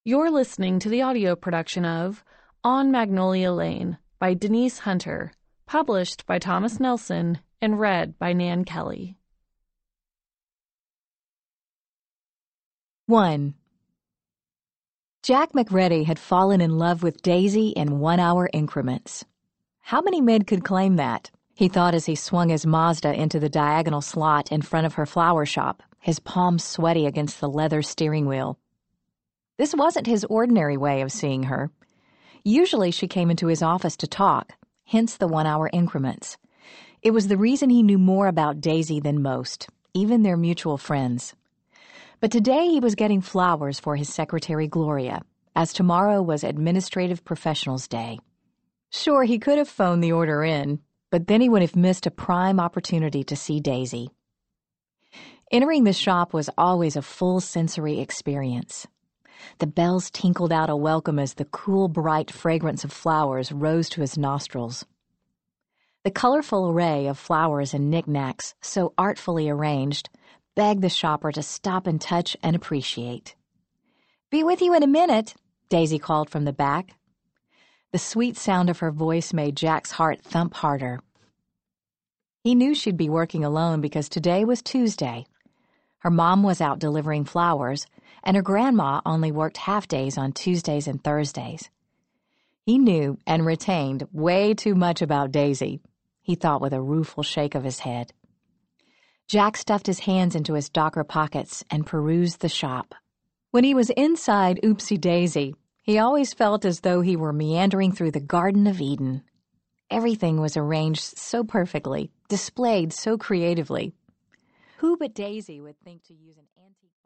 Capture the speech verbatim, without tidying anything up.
You're listening to the audio production of On Magnolia Lane by Denise Hunter, published by Thomas Nelson and read by Nan Kelly. one. Jack McReady had fallen in love with Daisy in one-hour increments. How many men could claim that? He thought as he swung his Mazda into the diagonal slot in front of her flower shop, his palms sweaty against the leather steering wheel. This wasn't his ordinary way of seeing her. Usually she came into his office to talk, hence the one-hour increments. It was the reason he knew more about Daisy than most, even their mutual friends. But today he was getting flowers for his secretary Gloria, as tomorrow was Administrative Professionals Day. Sure, he could have phoned the order in, but then he would have missed a prime opportunity to see Daisy. Entering the shop was always a full sensory experience. The bells tinkled out a welcome as the cool, bright fragrance of flowers rose to his nostrils. The colorful array of flowers and knickknacks, so artfully arranged, begged the shopper to stop and touch and appreciate. "Be with you in a minute," Daisy called from the back. The sweet sound of her voice made Jack's heart thump harder. He knew she'd be working alone because today was Tuesday. Her mom was out delivering flowers, and her grandma only worked half-days on Tuesdays and Thursdays. He knew and retained way too much about Daisy, he thought with a rueful shake of his head. Jack stuffed his hands into his docker pockets and perused the shop. When he was inside Oopsie Daisy, he always felt as though he were meandering through the Garden of Eden. Everything was arranged so perfectly, displayed so creatively. Who but Daisy would think to use an antique